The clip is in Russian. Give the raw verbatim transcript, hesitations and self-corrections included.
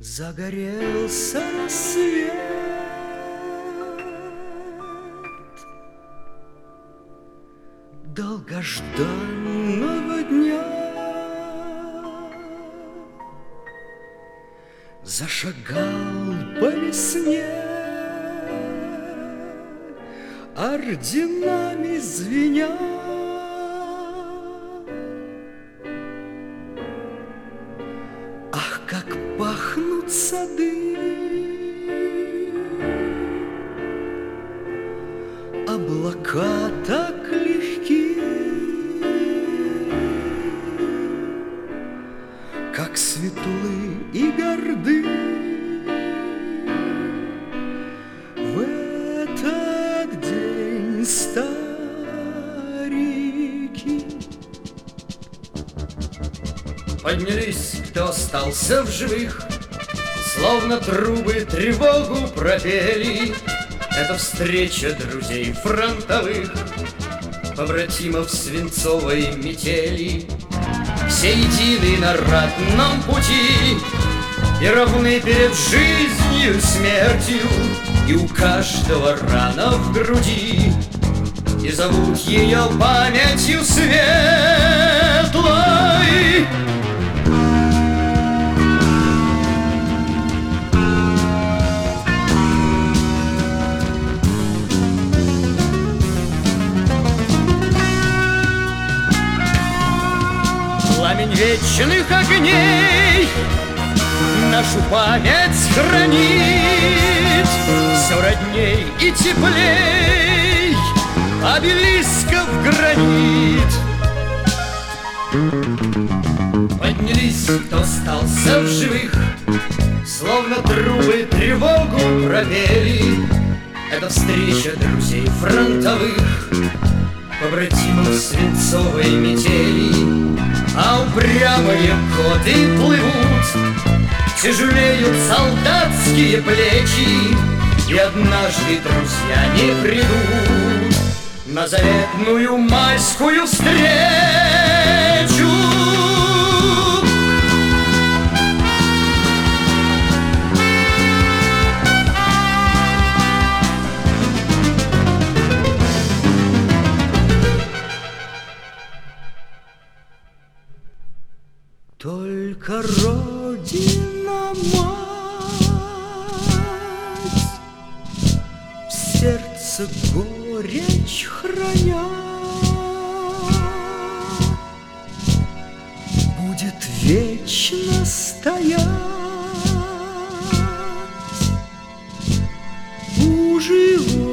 Загорелся рассвет долгожданного дня. Зашагал по весне, орденами звеня. Ах, как пахнут сады, облака так легки, как светлы и горды. В этот день старики поднялись, кто остался в живых, словно трубы тревогу пропели. Это встреча друзей фронтовых, побратимов свинцовой метели. Все едины на ратном пути и равны перед жизнью и смертью, и у каждого рана в груди, и зовут ее памятью светлой. Пламень вечных огней нашу память хранит, все родней и теплей обелисков гранит. Поднялись, кто остался в живых, словно трубы тревогу пропели. Это встреча друзей фронтовых, побратимов свинцовой метели. А упрямые коты плывут, тяжелеют солдатские плечи, и однажды друзья не придут на заветную майскую встречу. Только Родина мать в сердце горечь храня будет вечно стоять у живых.